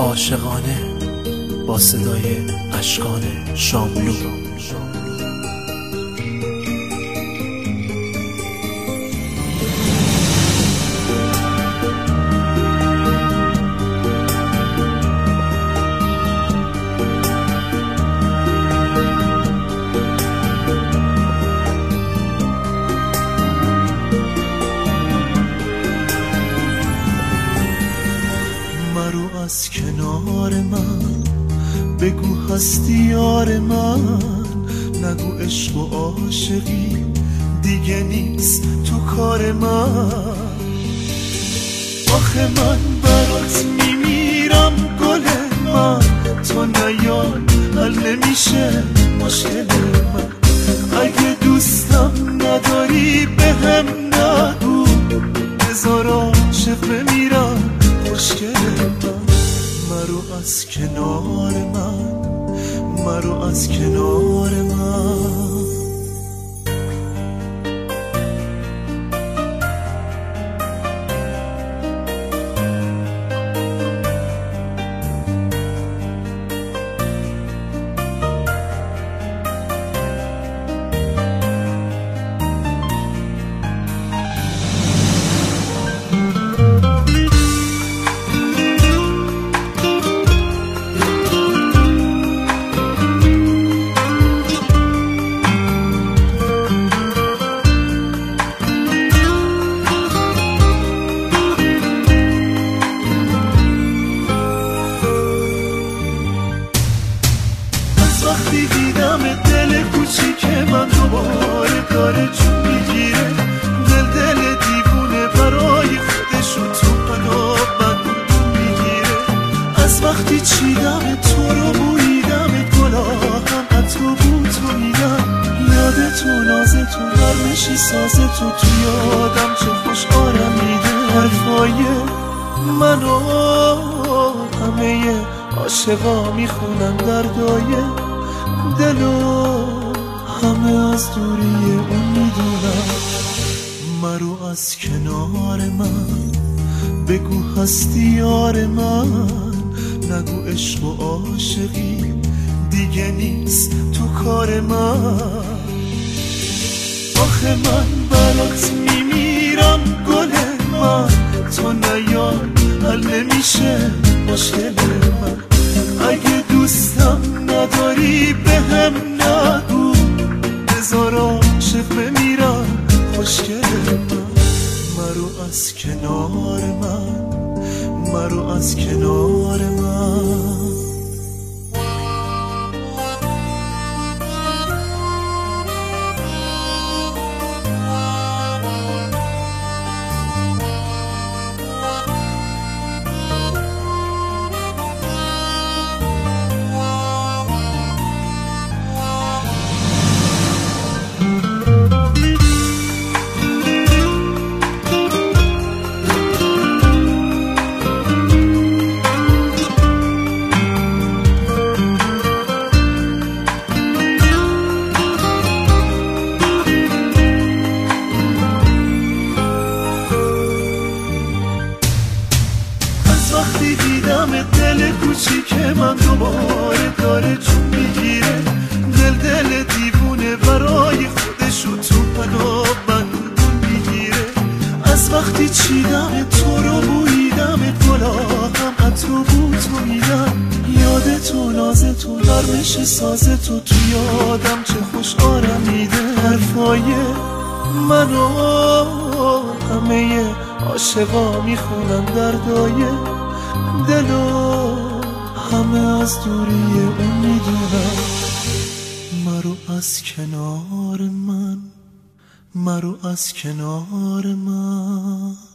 عاشقانه با صدای اشکان شاملو. از کنار من بگو هستی یار من، نگو عشق و عاشقی دیگه نیست تو کار من. آخه من برات میمیرم گل من، تو نیای حل نمیشه مشکل من. اگه دوستم نداری بهم نگو، بذار عاشق بمیرم مشکل من. مرو از کنار من، مرو از کنار من. وقتی دیدم دل کوچیک من دوباره داره جون میگیره، دل دیوونه برای خودشو تو قلاب من میگیره. از وقتی چیدم تو رو بویدم گلاهم عطر بو تو میدم، یاد تو ناز تو نرمشی ساز تو یادم چه خوش آرم میده. حرفای منو همه عاشقا میخونن دردای دلو، همه از دوری اون میدونم. مرو از کنار من بگو هستی یار من، نگو عشق و عاشقی دیگه نیست تو کار من. آخه من برات میمیرم گل من، تو نیای حل نمیشه مشکل من. اگه دوستم نداری بهم نگو، بذار عاشق بمیرم مشکل من. مرو از کنار من، مرو از کنار من. وقتی دیدم دل کوچیک من دوباره داره جون میگیره، دل دیوونه برای خودشو تو قلاب من میگیره. از وقتی چیدم تو رو بویدم گلاهم عطر بو تو میدم، یاد تو ناز تو نرمش ساز تو یادم چه خوش آرم میده. حرفای منو همه عاشقا میخونن دردای دلو، همه از دوری اون میدونم. مرو از کنار من، مرو از کنار من.